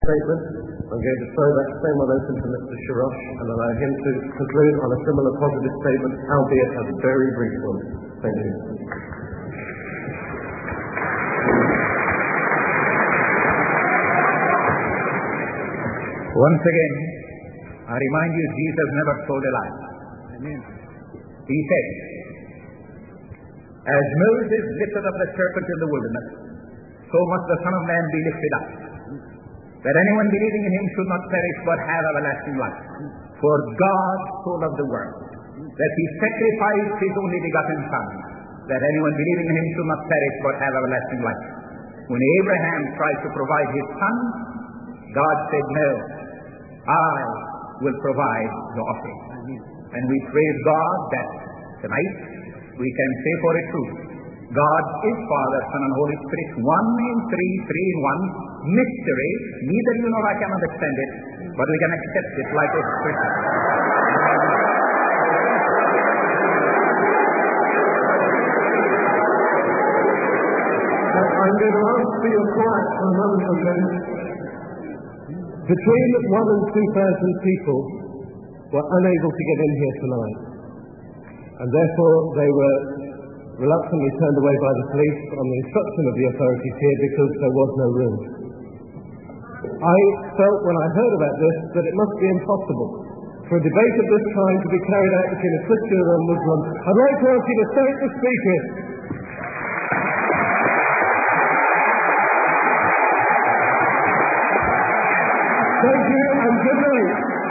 statement. I'm going to throw that same one open to Mr. Sharosh and allow him to conclude on a similar positive statement, albeit a very brief one. Thank you. Once again, I remind you, Jesus never told a lie. Amen. He said, as Moses lifted up the serpent in the wilderness, so must the Son of Man be lifted up, that anyone believing in him should not perish but have everlasting life. For God so loved the world, that he sacrificed his only begotten Son, that anyone believing in him should not perish but have everlasting life. When Abraham tried to provide his son, God said, no, I will provide the offering. And we praise God that tonight we can say for a truth, God is Father, Son, and Holy Spirit, one in three, three in one, mystery. Neither you nor I can understand it, but we can accept it like a Christian. I'm going to ask for your quiet for a moment or two. Between 1,000 and 2,000 people were unable to get in here tonight, and therefore they were reluctantly turned away by the police on the instruction of the authorities here because there was no room. I felt when I heard about this that it must be impossible for a debate of this kind to be carried out between a Christian and a Muslim. I'd like to ask you to state the speaker. Thank you and good night.